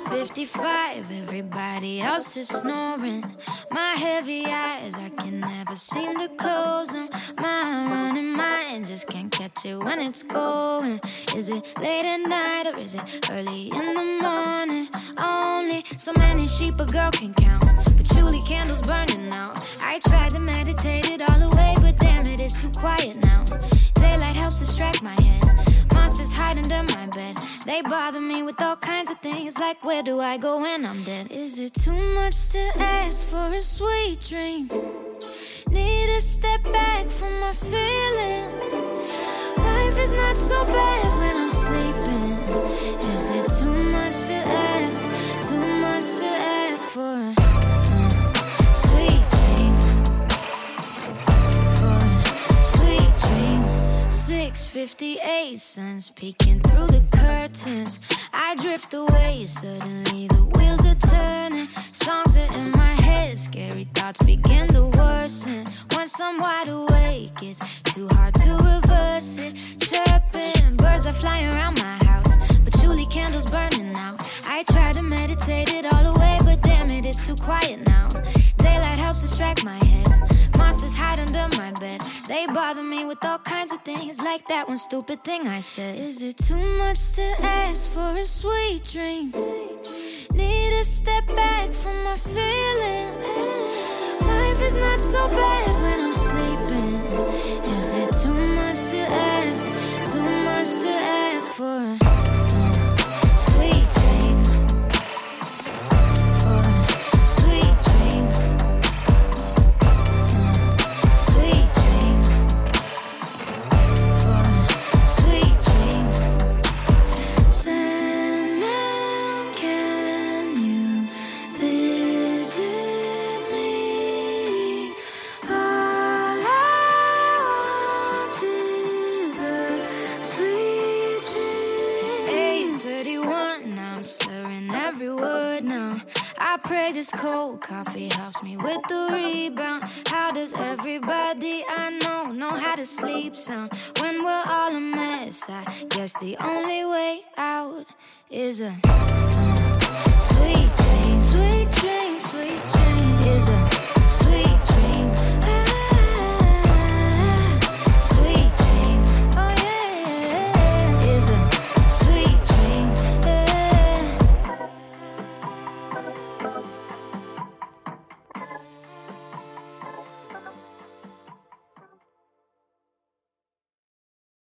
6:55, everybody else is snoring. My heavy eyes, I can never seem to close them. My running mind just can't catch it when it's going. Is it late at night or is it early in the morning? Only so many sheep a girl can count, patchouli candles burning out. I tried to meditate it all away, but damn it, it's too quiet now. Daylight helps distract my head. Monsters hide under my bed. They bother me with all kinds of things, like where do I go when I'm dead? Is it too much to ask for a sweet dream? Need to step back from my feelings. Life is not so bad when I'm sleeping. Is it too much to ask? Too much to ask for a sweet dream? For a sweet dream. 6:58, sun's peeking through the curtains. I drift away, suddenly the wheels are turning. Songs are in my head, scary thoughts begin to worsen. Once I'm wide awake, it's too hard to reverse it. Chirping, birds are flying around my house, patchouli candles burning out. I try to meditate it all away, but damn it, it's too quiet now. Daylight helps distract my head. Monsters hide under my bed. They bother me with all kinds of things, like that one stupid thing I said. Is it too much to ask for a sweet dream? Need to step back from my feelings. Life is not so bad when I'm sleeping. Is it too much to ask? Too much to ask for a sweet dream? For a sweet dream. Sweet dream. For a sweet dream. Sandman, can you visit me? All I want is a sweet dream. 8:31, now I'm slurring every word now. I pray this cold coffee helps me with the rebound. How does everybody I know how to sleep sound when we're all a mess? I guess the only way out is a sweet dream. Sweet dream, sweet dream. Is a sweet